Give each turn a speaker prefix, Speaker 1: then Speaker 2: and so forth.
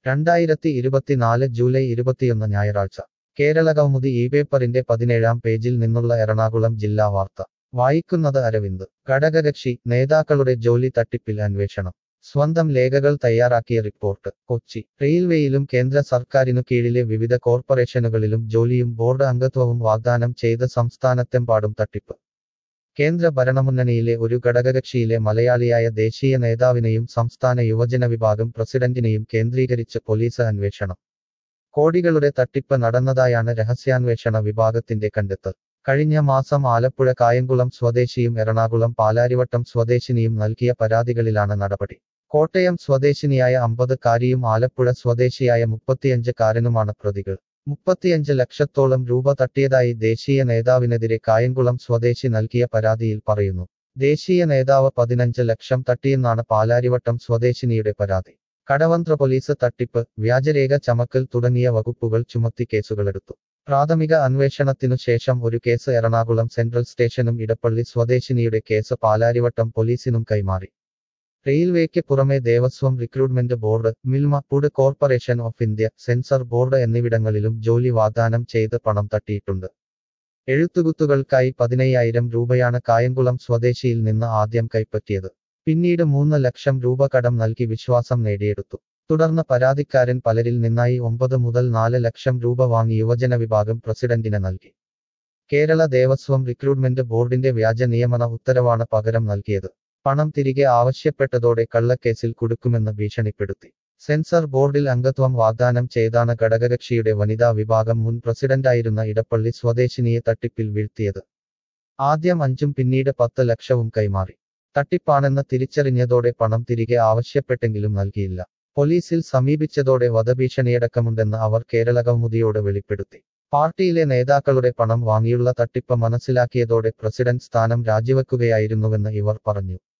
Speaker 1: 2024 July 21 ഞായറാഴ്ച കേരളകൗമുദി ഈ പേപ്പറിന്റെ 17-ാം പേജിൽ നിന്നുള്ള എറണാകുളം ജില്ലാ വാർത്ത വായിക്കുന്നത് അരവിന്ദ്. ഘടകകക്ഷി നേതാക്കളുടെ ജോലി തട്ടിപ്പിൽ അന്വേഷണം. സ്വന്തം ലേഖകൾ തയ്യാറാക്കിയ റിപ്പോർട്ട്. കൊച്ചി. റെയിൽവേയിലും കേന്ദ്ര സർക്കാരിനു കീഴിലെ വിവിധ കോർപ്പറേഷനുകളിലും ജോലിയും ബോർഡ് അംഗത്വവും വാഗ്ദാനം ചെയ്ത് സംസ്ഥാനത്തെമ്പാടും തട്ടിപ്പ്. കേന്ദ്ര ഭരണമുന്നണിയിലെ ഒരു ഘടകകക്ഷിയിലെ മലയാളിയായ ദേശീയ നേതാവിനെയും സംസ്ഥാന യുവജന വിഭാഗം പ്രസിഡന്റിനെയും കേന്ദ്രീകരിച്ച് പോലീസ് അന്വേഷണം. കോടികളുടെ തട്ടിപ്പ് നടന്നതായാണ് രഹസ്യാന്വേഷണ വിഭാഗത്തിന്റെ കണ്ടെത്തൽ. കഴിഞ്ഞ മാസം ആലപ്പുഴ കായംകുളം സ്വദേശിയും എറണാകുളം പാലാരിവട്ടം സ്വദേശിനിയും നൽകിയ പരാതികളിലാണ് നടപടി. കോട്ടയം സ്വദേശിനിയായ 50-കാരിയും ആലപ്പുഴ സ്വദേശിയായ 35-കാരനുമാണ് പ്രതികൾ. 35 ലക്ഷത്തോളം രൂപ തട്ടിയതായി ദേശീയ നേതാവിനെതിരെ കായംകുളം സ്വദേശി നൽകിയ പരാതിയിൽ പറയുന്നു. ദേശീയ നേതാവ് 15 ലക്ഷം തട്ടിയെന്നാണ് പാലാരിവട്ടം സ്വദേശിനിയുടെ പരാതി. കടവന്ത്ര പോലീസ് തട്ടിപ്പ്, വ്യാജരേഖ ചമക്കൽ തുടങ്ങിയ വകുപ്പുകൾ ചുമത്തി കേസുകളെടുത്തു. പ്രാഥമിക അന്വേഷണത്തിനു ശേഷം ഒരു കേസ് എറണാകുളം സെൻട്രൽ സ്റ്റേഷനും ഇടപ്പള്ളി സ്വദേശിനിയുടെ കേസ് പാലാരിവട്ടം പോലീസിനും കൈമാറി. റെയിൽവേക്ക് പുറമെ Devaswom recruitment board, Milma, food corporation of India, censor board എന്നിവിടങ്ങളിലും ജോലി വാഗ്ദാനം ചെയ്ത് പണം തട്ടിയിട്ടുണ്ട്. എഴുത്തുകുത്തുകൾക്കായി 15,000 രൂപയാണ് കായംകുളം സ്വദേശിയിൽ നിന്ന് ആദ്യം കൈപ്പറ്റിയത്. പിന്നീട് 3 ലക്ഷം രൂപ കടം നൽകി വിശ്വാസം നേടിയെടുത്തു. തുടർന്ന് പരാതിക്കാരൻ പലരിൽ നിന്നായി 9 മുതൽ 4 ലക്ഷം രൂപ വാങ്ങി യുവജന വിഭാഗം പ്രസിഡന്റിന് നൽകി. കേരള ദേവസ്വം റിക്രൂട്ട്മെന്റ് ബോർഡിന്റെ വ്യാജ നിയമന ഉത്തരവാണ് പകരം നൽകിയത്. പണം തിരികെ ആവശ്യപ്പെട്ടതോടെ കള്ളക്കേസിൽ കുടുക്കുമെന്ന് ഭീഷണിപ്പെടുത്തി. സെൻസർ ബോർഡിൽ അംഗത്വം വാഗ്ദാനം ചെയ്താണ് ഘടകകക്ഷിയുടെ വനിതാ വിഭാഗം മുൻ പ്രസിഡന്റായിരുന്ന ഇടപ്പള്ളി സ്വദേശിനിയെ തട്ടിപ്പിൽ വീഴ്ത്തിയത്. ആദ്യം 5ഉം പിന്നീട് 10 ലക്ഷവും കൈമാറി. തട്ടിപ്പാണെന്ന് തിരിച്ചറിഞ്ഞതോടെ പണം തിരികെ ആവശ്യപ്പെട്ടെങ്കിലും നൽകിയില്ല. പോലീസിൽ സമീപിച്ചതോടെ വധഭീഷണിയടക്കമുണ്ടെന്ന് അവർ കേരളകൗമുദിയോട് വെളിപ്പെടുത്തി. പാർട്ടിയിലെ നേതാക്കളുടെ പണം വാങ്ങിയുള്ള തട്ടിപ്പ് മനസ്സിലാക്കിയതോടെ പ്രസിഡന്റ് സ്ഥാനം രാജിവെക്കുകയായിരുന്നുവെന്ന് ഇവർ പറഞ്ഞു.